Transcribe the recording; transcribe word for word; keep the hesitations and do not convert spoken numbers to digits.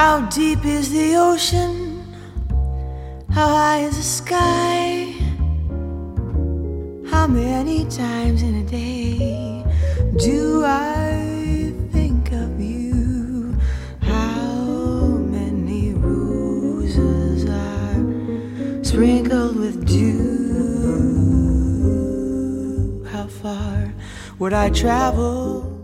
How deep is the ocean? How high is the sky? How many times in a day do I think of you? How many roses are sprinkled with dew? How far would I travel